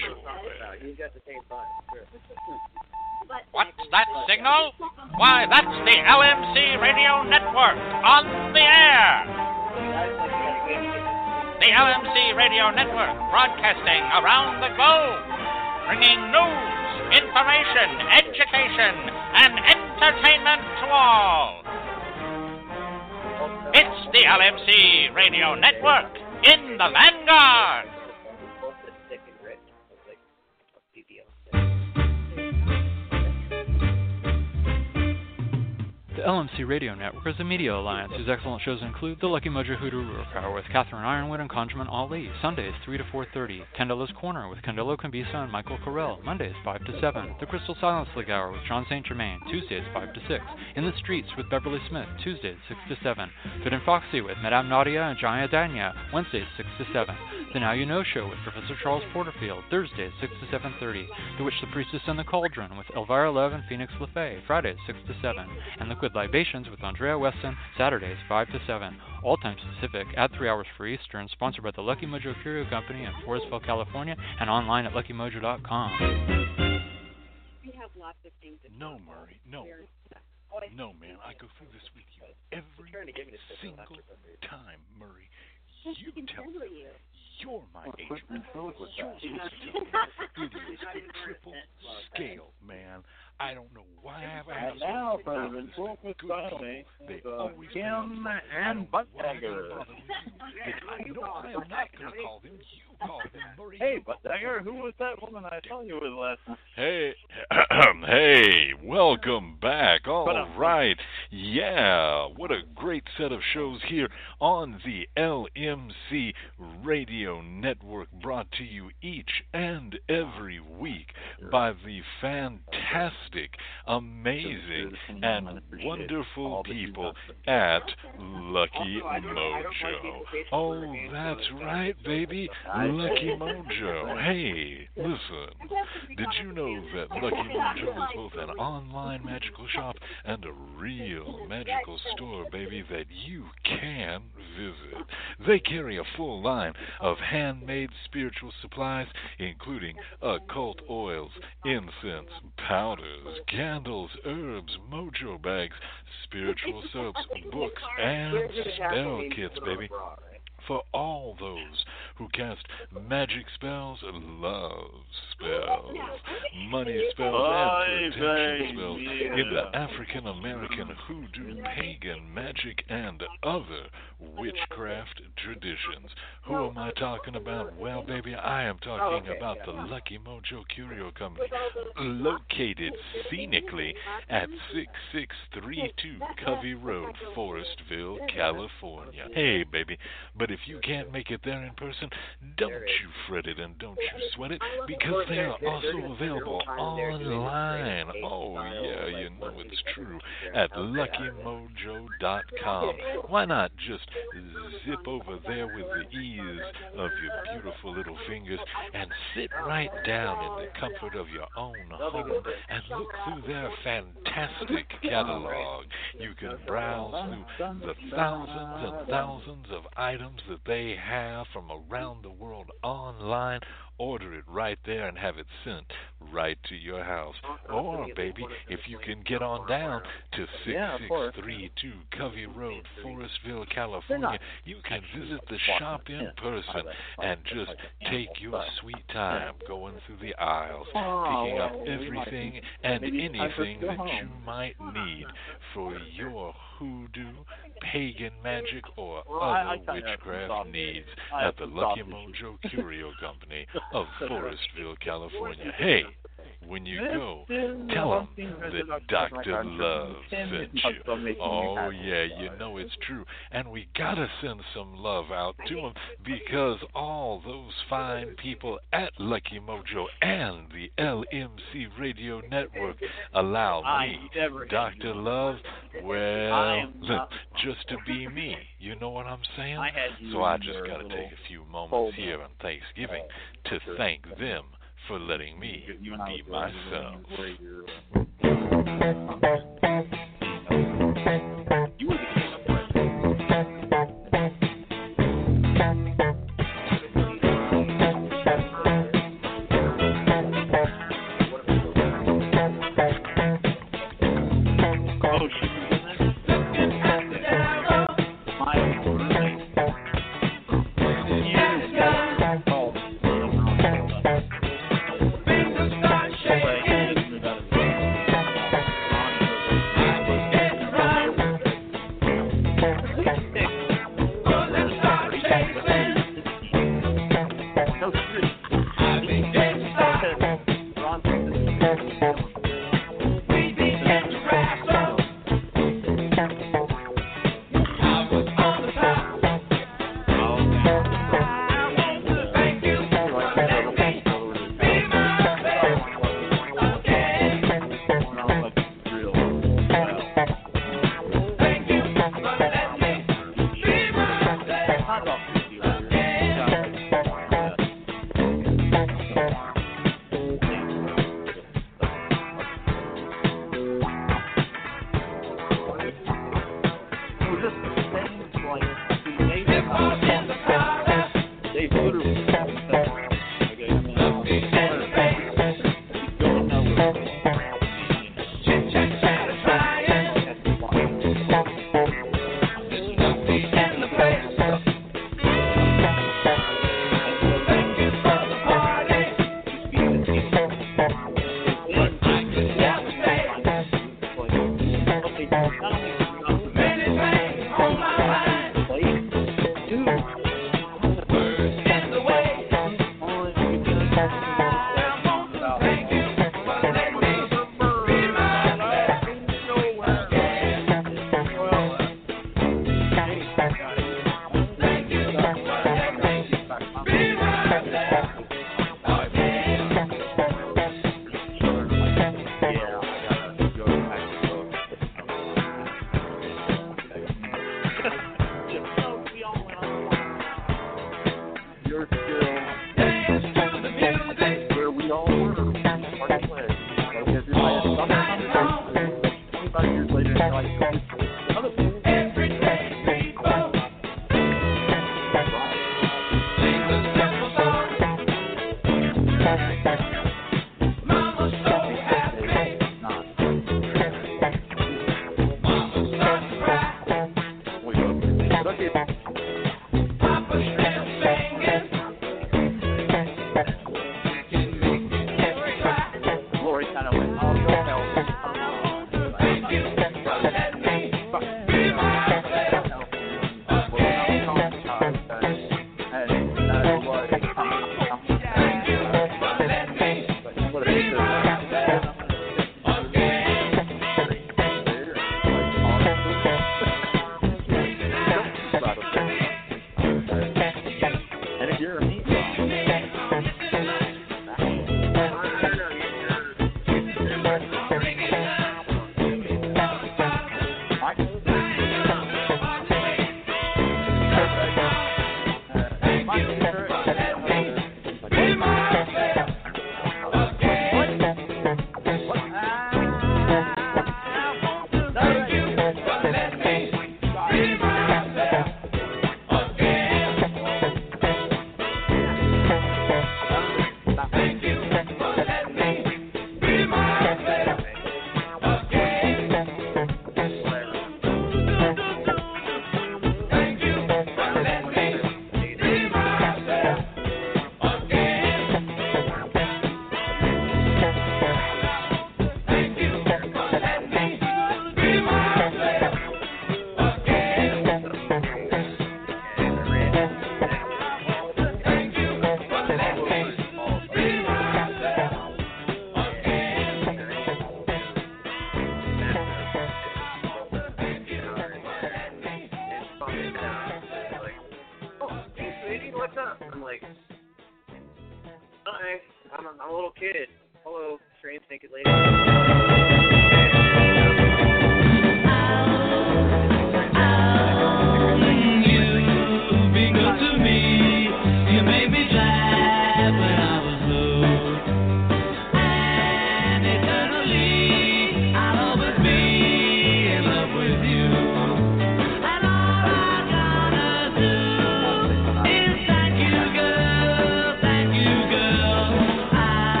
F: What's that signal? Why, that's the L M C Radio Network on the air. The L M C Radio Network broadcasting around the globe, bringing news, information, education, and entertainment to all. It's the L M C Radio Network in the Vanguard.
B: The L M C Radio Network is a media alliance whose excellent shows include The Lucky Mojo Hoodoo Rook Hour with Catherine Ironwood and Conjurman Ali, Sundays three to four thirty, Candelo's Corner with Candelo Cambisa and Michael Carell, Mondays five to seven, The Crystal Silence League Hour with John Saint Germain, Tuesdays five to six, In the Streets with Beverly Smith, Tuesdays six to seven, Fit and Foxy with Madame Nadia and Jaya Danya, Wednesdays six to seven, The Now You Know Show with Professor Charles Porterfield, Thursdays six to seven thirty, The Witch, the Priestess, and the Cauldron with Elvira Love and Phoenix LaFay, Fridays six to seven, and Liquid Libations with Andrea Weston, Saturdays five to seven, all times Pacific, add three hours for Eastern, sponsored by the Lucky Mojo Curio Company in Forestville, California, and online at lucky mojo dot com.
M: We have lots of things.
J: No, Murray, no. No, man, I go through this with you every single time, Murray. You tell me you're my agent. You're supposed to tell me it is a triple scale, man. I don't know why I've asked.
O: And now, President, focus on me. Kim and Buttdagger.
J: I know I am not going to call them. You call them, Murray.
O: Hey, Buttdagger, who was that woman I saw you with last night?
J: Hey, hey, welcome back. All right. Yeah, what a great set of shows here on the L M C Radio Network, brought to you each and every week by the fantastic, amazing, and wonderful people at Lucky Mojo. Oh, that's right, baby, Lucky Mojo. Hey, listen, did you know that Lucky Mojo is both an online magical shop and a real magical store, baby, that you can visit? They carry a full line of handmade spiritual supplies, including occult oils, incense, powders, candles, herbs, mojo bags, spiritual soaps, books, and spell kits, baby, for all those who cast magic spells, love spells, money spells, and protection spells in the African American hoodoo, pagan magic, and other witchcraft traditions. Who am I talking about? Well, baby, I am talking about the Lucky Mojo Curio Company, located scenically at six six three two Covey Road, Forestville, California. Hey, baby, but if you can't make it there in person, listen, don't you fret it and don't you sweat it, because they are also available online. Oh, yeah, you know it's true, at lucky mojo dot com. Why not just zip over there with the ease of your beautiful little fingers and sit right down in the comfort of your own home and look through their fantastic catalog. You can browse through the thousands and thousands of items that they have from around the world online. Order it right there and have it sent right to your house. Or, baby, if you can get on down to six six three two Covey Road, Forestville, California, you can visit the shop in person and just take your sweet time going through the aisles, picking up everything and anything that you might need for your hoodoo, pagan magic, or other witchcraft needs at the Lucky Mojo Curio Company of Forestville, California. Hey, when you go, tell them that Doctor Love sent you. Oh, yeah, you know it's true. And we gotta send some love out to them, because all those fine people at Lucky Mojo and the L M C Radio Network allow me, Doctor Love, well, look, just to be me. You know what I'm saying? So I just gotta take a few moments here on Thanksgiving to thank them for letting me be myself.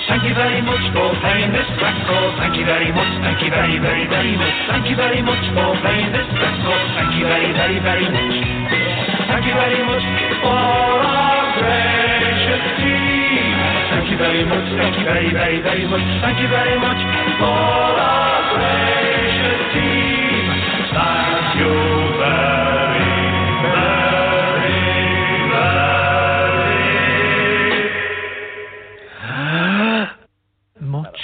I: Thank you very much for playing this record. Thank you very much, thank you very, very, very much. Thank you very much for playing this record. Thank you very, very, very much. Thank you very much for our gracious team. Thank you very much, thank you very, very, very much. Thank you very much for our gracious team. Thank you very, very, very
P: much.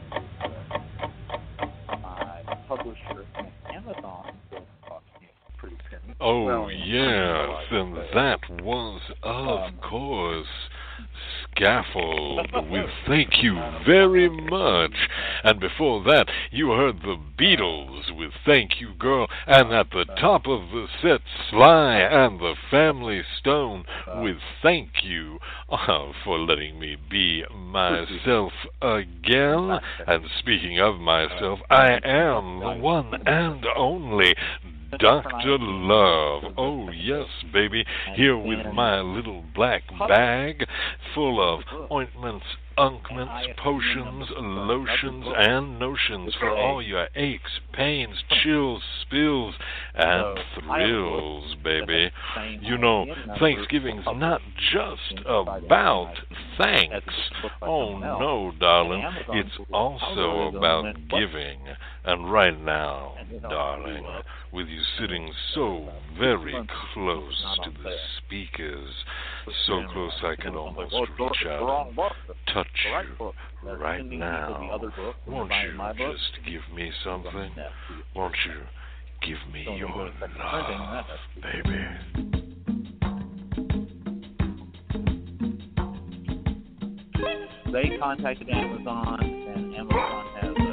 O: My publisher, Amazon, pretty skinny.
J: Oh,
O: Well,
J: yes, and that was, of course, Scaffold with Thank You Very Much. And before that, you heard the Beatles with Thank You Girl. And at the top of the set, Sly and the Family Stone with Thank You uh, for letting me be myself again. And speaking of myself, I am the one and only Doctor Love. Oh, yes, baby. Here with my little black bag full of ointments, uncments, potions, lotions, and notions for all your aches, pains, chills, spills, and thrills, baby. You know, Thanksgiving's not just about thanks. Oh, no, darling. It's also about giving. And right now, darling, with you sitting so very close to the speakers, so close I can almost reach out and touch you right now. Won't you just give me something? Won't you give me your love, baby?
O: They contacted Amazon, and Amazon has a,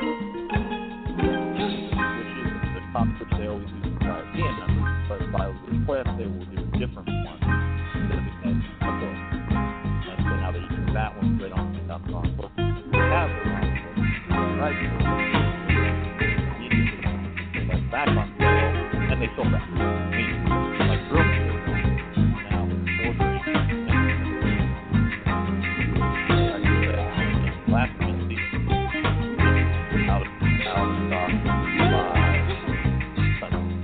O: which is the top which they always use by P N numbers, but by request they will do a different one. And so now they're using that one, so they don't pick up on what they have it on. Right? You get back on sale, and they sold that. I mean, like grocery now ordering. Last Wednesday, out of, out of stock by Sunday.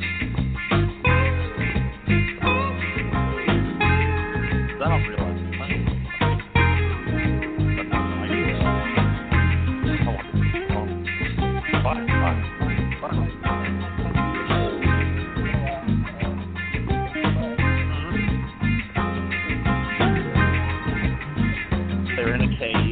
O: I don't realize it's money. But that's my idea. I want to fine, fine, fine. They're in a cage.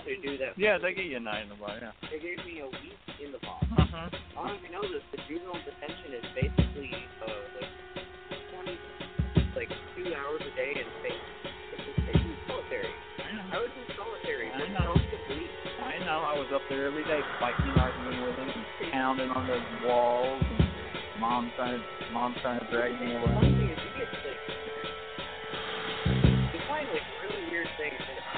H: to do that.
O: Yeah, they get you a night in the bar, yeah.
H: They gave me a week in the bar.
O: Uh-huh.
H: I don't even know this. The juvenile detention is basically uh, like twenty, like two hours a day in space. It's in solitary. I was in solitary.
O: I know. I know. I was up there every day fighting and arguing with them, and pounding on the walls. And mom trying to, mom trying to drag me away.
H: One thing is you get sick. You find like really weird things in the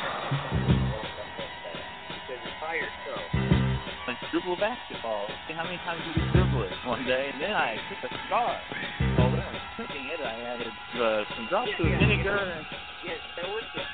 H: because you're by yourself.
O: Like dribble basketball. See how many times you can dribble it one day, and then I took a scar. While I was cooking it, I added uh, some drops
H: Yeah,
O: of
H: yeah,
O: vinegar.
H: yeah.
O: And
H: Yes, that was the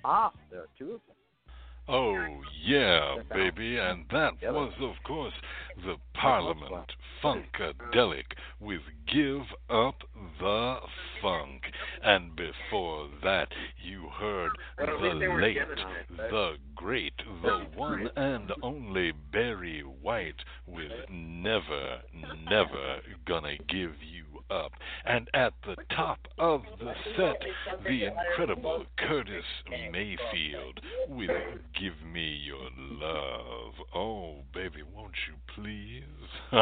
O: Ah, there are two of them.
J: Oh, yeah, baby, and that was, of course, the Parliament Funkadelic with Give Up the Funk. And before that, you heard the late, the great, the one and only Barry White with Never, Never Gonna Give You Up. And at the top of the set, the incredible Curtis Mayfield with Give Me Your Love. Oh, baby, won't you please?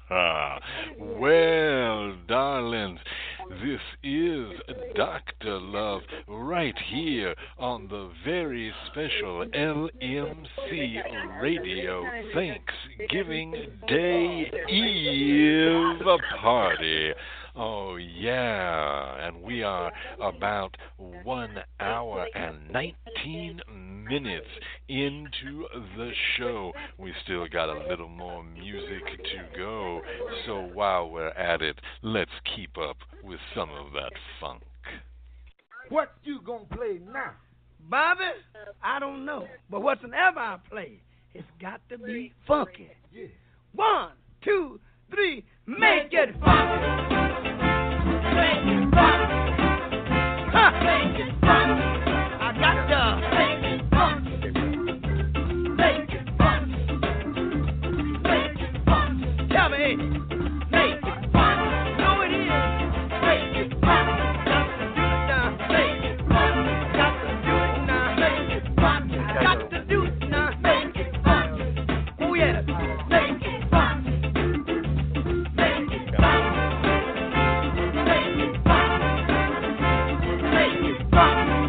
J: Well, darlings, this is Doctor Love right here on the very special L M C Radio Thanksgiving Day Eve party. Oh, yeah, and we are about one hour and nineteen minutes into the show. We still got a little more music to go, so while we're at it, let's keep up with some of that funk.
P: What you gonna play now? Bobby, I don't know, but whatsoever I play, it's got to be funky. Yeah. One, two, three, make it funky. Make it funky. Huh. Make it funky. I got to make it funky. Make it funky. Make it funky. Tell me, hey. Make it funky. No, it is. Make it funky. Got to do it now. Make it funky. Got to do it now. Make it funky. Got to do it now. Make it funky. Oh yeah. Make it funky. Make it funky. Make it funky. Make it funky.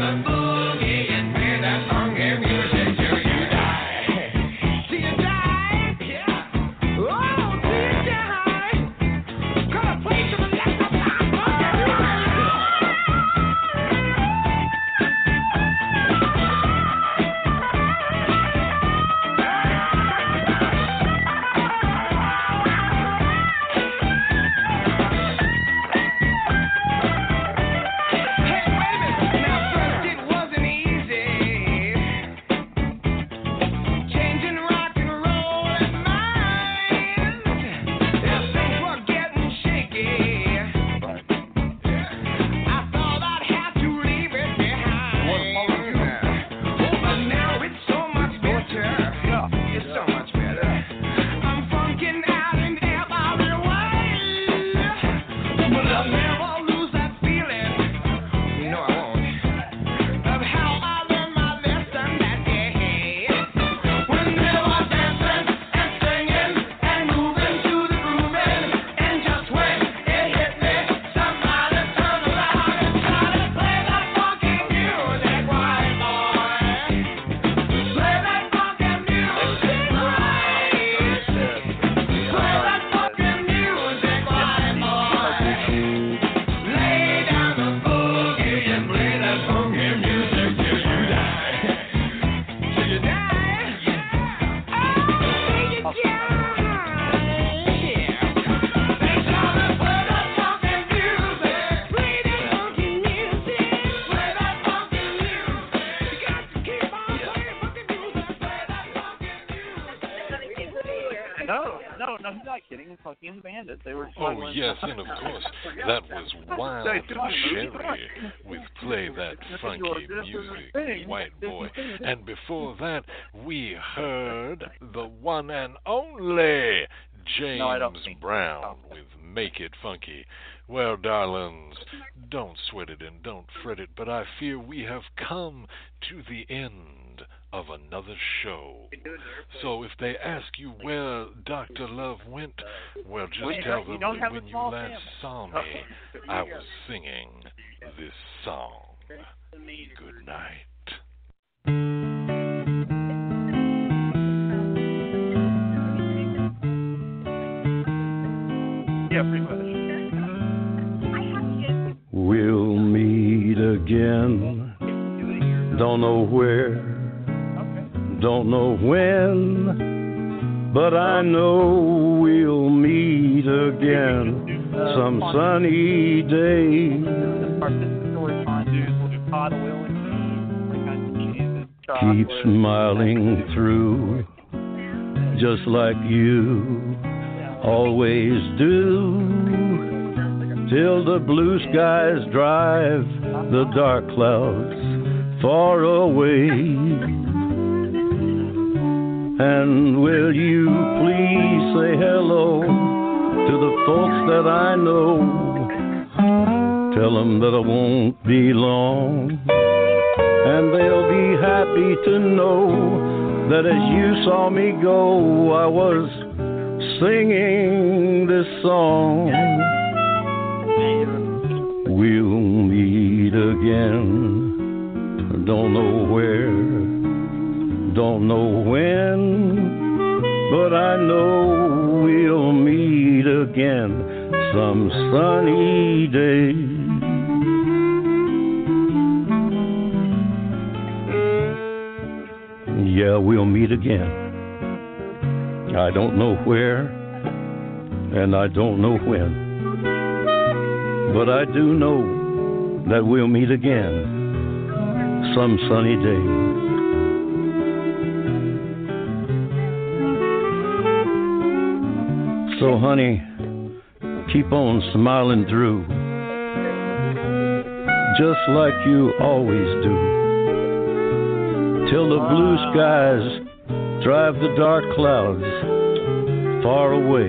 O: No, no, no, he's not kidding. It's Funky and the Bandit. They were.
J: Oh yes, and of course that was Wild Sherry with Play That Funky Music, White Boy. And before that, we heard the one and only James
O: no,
J: Brown with Make It Funky. Well, darlings, don't sweat it and don't fret it, but I fear we have come to the end of another show. So if they ask you where Doctor Love went, well, just
O: well,
J: tell
O: you
J: them that when
O: you
J: last family. saw me, I was singing this song. Good night.
O: Yeah, pretty much.
Q: We'll meet again. Don't know where, don't know when, but I know we'll meet again some sunny day. Keep smiling through, just like you always do. Till the blue skies drive the dark clouds far away. And will you please say hello to the folks that I know? Tell them that I won't be long, and they'll be happy to know that as you saw me go, I was singing this song. We'll meet again, don't know where, don't know when, but I know we'll meet again some sunny day. Yeah, we'll meet again. I don't know where, and I don't know when, but I do know that we'll meet again some sunny day. So honey, keep on smiling through, just like you always do, till the blue skies drive the dark clouds far away.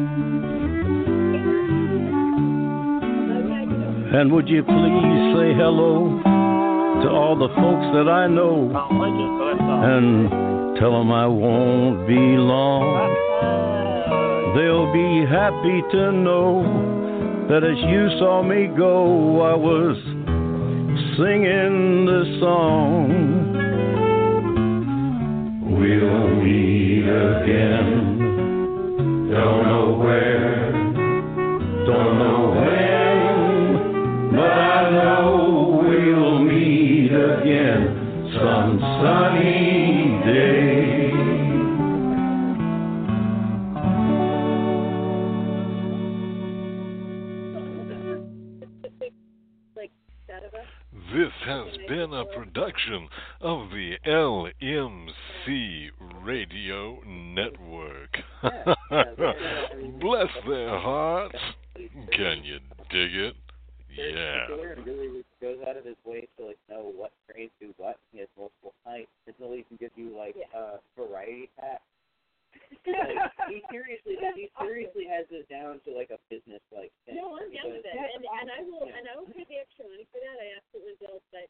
Q: And would you please say hello to all the folks that I know, and tell them I won't be long. They'll be happy to know that as you saw me go, I was singing the song. We'll meet again. Don't know where, don't know when, but I know we'll meet again some sunny day.
J: This has been a production of the L M C Radio Network. Bless their hearts. Can you dig it? Yeah.
H: It really goes out of his way to like know what trains do what. He has multiple heights until he can give you like a uh, variety pack. Like, he seriously, he seriously has it down to like a business like thing.
R: No, I'm down with it, and, and I will,
H: yeah.
R: and I will pay the extra money for that. I absolutely will. But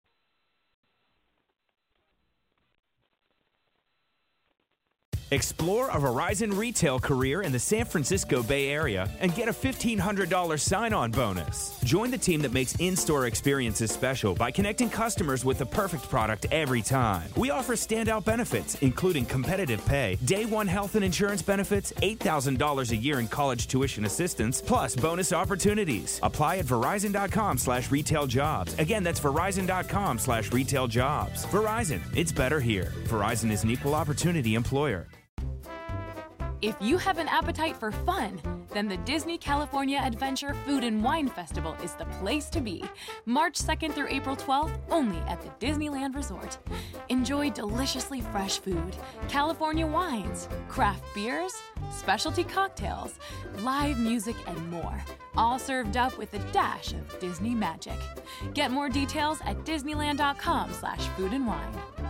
S: Explore a Verizon retail career in the San Francisco Bay Area and get a fifteen hundred dollars sign-on bonus. Join the team that makes in-store experiences special by connecting customers with the perfect product every time. We offer standout benefits, including competitive pay, day one health and insurance benefits, eight thousand dollars a year in college tuition assistance, plus bonus opportunities. Apply at Verizon.com slash retail jobs. Again, that's Verizon.com slash retail jobs. Verizon, it's better here. Verizon is an equal opportunity employer.
A: If you have an appetite for fun, then the Disney California Adventure Food and Wine Festival is the place to be. March second through April twelfth, only at the Disneyland Resort. Enjoy deliciously fresh food, California wines, craft beers, specialty cocktails, live music, and more. All served up with a dash of Disney magic. Get more details at Disneyland.com slash food and wine.